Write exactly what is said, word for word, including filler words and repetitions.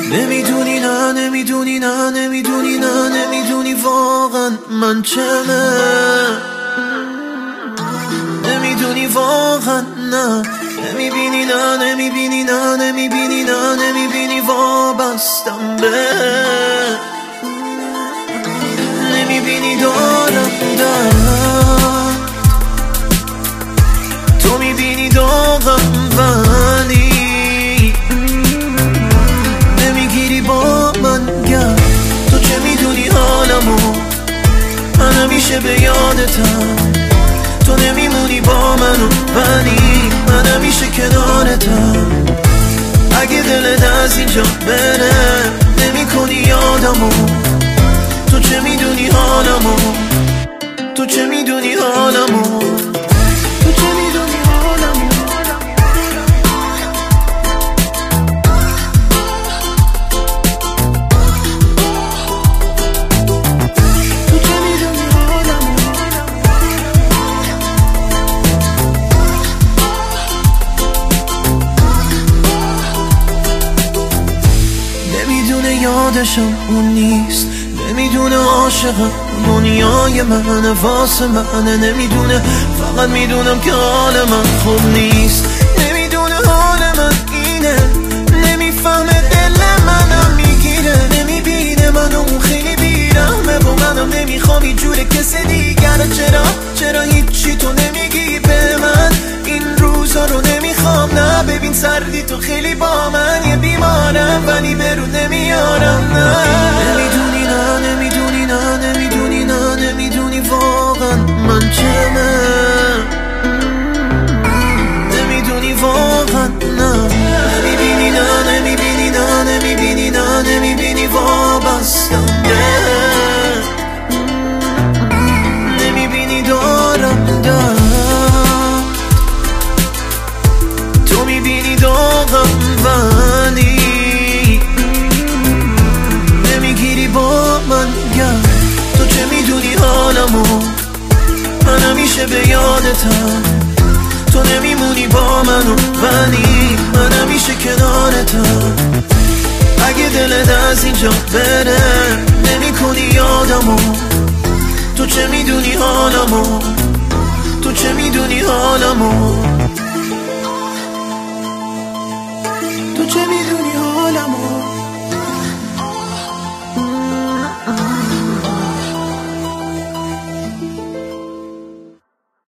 نمیدونی نه نمیدونی نه نمیدونی نه نمیدونی واقعا من چمه، نمیدونی واقعا نه، نمیبینی نه نمیبینی نه نمیبینی نه نمیبینی وابستم به، نمیبینی دارم درد، تو میبینی داغم ولی نمیگیری با من گرد. تو چه میدونی حالمو، من همیشه به یادتم، تو نمیمونی با منو ولی من همیشه کنارتم. اگه دلت از اینجا بره نمی کنی یادمو، تو چه میدونی حالمو، تو چه میدونی حالمو، تو چه میدونی حالمو. یادشم اون نیست، نمیدونه عاشقم دنیای منه واسه منه، نمیدونه فقط میدونم که حال من خوب نیست، نمیدونه حال من اینه، نمیفهمه دل منم میگیره، نمیبینه منو اون خیلی بیرحمه و منم نمیخوام اینجوره کسی دیگر. چرا چرا هیچی تو نمیگی به من، این روزا رو نمیخوام نه، ببین سردی تو خیلی با من یه بیمارم ولی برو نمیارم نه. نمیدونی نه نمیدونی نه نمیدونی نه نمیدونی واقعا من چمه، نمیدونی واقعا نه، نمیبینی نه نمیبینی نه نمیبینی نه نمیبینی وابستم به، نمیبینی دارم درد، تو میبینی داغم ولی نمیگیری با من گرد. تو چه میدونی حالمو، من همیشه به یادتم، تو نمیمونی با منو ولی من همیشه کنارتم. اگه دلت از اینجا بره نمی کنی یادمو، تو چه میدونی حالمو، تو چه میدونی حالمو.